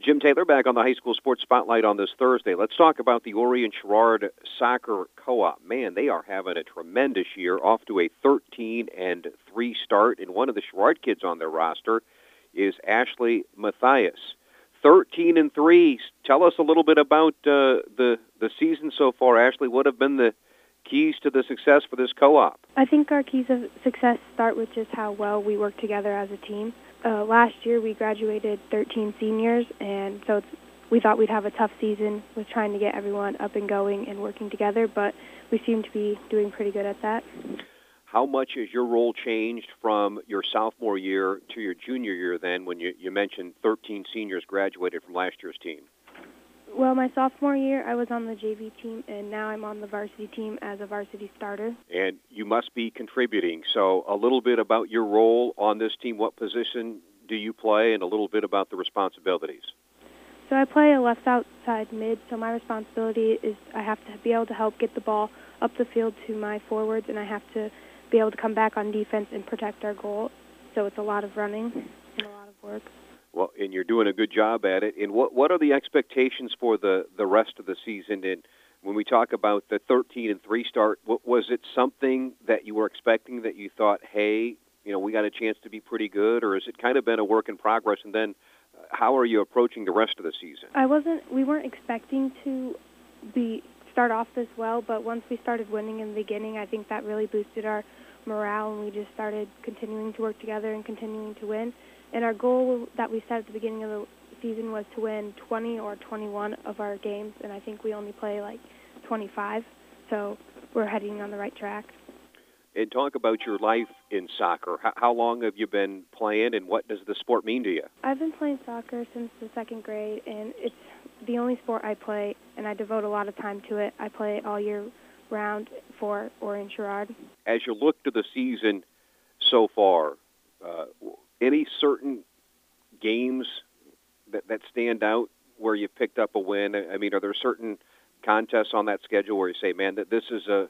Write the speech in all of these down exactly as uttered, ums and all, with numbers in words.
Jim Taylor back on the High School Sports Spotlight on this Thursday. Let's talk about the Orion Sherrard Soccer Co-op. Man, they are having a tremendous year, off to a thirteen and three start, and one of the Sherrard kids on their roster is Ashley Matthias. thirteen and three. Tell us a little bit about uh, the the season so far, Ashley. What have been the keys to the success for this co-op? I think our keys of success start with just how well we work together as a team. Uh, last year we graduated thirteen seniors, and so it's, we thought we'd have a tough season with trying to get everyone up and going and working together, but we seem to be doing pretty good at that. How much has your role changed from your sophomore year to your junior year then, when you, you mentioned thirteen seniors graduated from last year's team? Well, my sophomore year, I was on the J V team, and now I'm on the varsity team as a varsity starter. And you must be contributing. So a little bit about your role on this team. What position do you play, and a little bit about the responsibilities? So I play a left outside mid, so my responsibility is I have to be able to help get the ball up the field to my forwards, and I have to be able to come back on defense and protect our goal. So it's a lot of running and a lot of work. Well, and you're doing a good job at it. And what what are the expectations for the, the rest of the season? And when we talk about the thirteen and three start, was it something that you were expecting, that you thought, hey, you know, we got a chance to be pretty good, or has it kind of been a work in progress? And then how are you approaching the rest of the season? I wasn't. We weren't expecting to be start off this well, but once we started winning in the beginning, I think that really boosted our morale, and we just started continuing to work together and continuing to win. And our goal that we set at the beginning of the season was to win twenty or twenty-one of our games, and I think we only play like twenty-five, so we're heading on the right track. And talk about your life in soccer. How long have you been playing, and what does the sport mean to you? I've been playing soccer since the second grade, and it's the only sport I play, and I devote a lot of time to it. I play all year round for Orion Sherrard. As you look to the season so far, uh, any certain games that, that stand out where you picked up a win? I mean, are there certain contests on that schedule where you say, man, that this is a,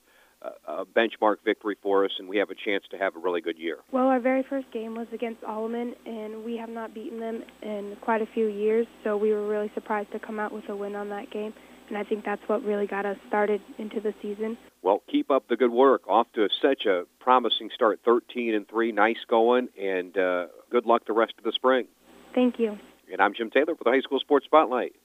a benchmark victory for us and we have a chance to have a really good year? Well, our very first game was against Alleman, and we have not beaten them in quite a few years, so we were really surprised to come out with a win on that game, and I think that's what really got us started into the season. Well, keep up the good work. Off to such a promising start, thirteen and three, nice going, and uh, good luck the rest of the spring. Thank you. And I'm Jim Taylor for the High School Sports Spotlight.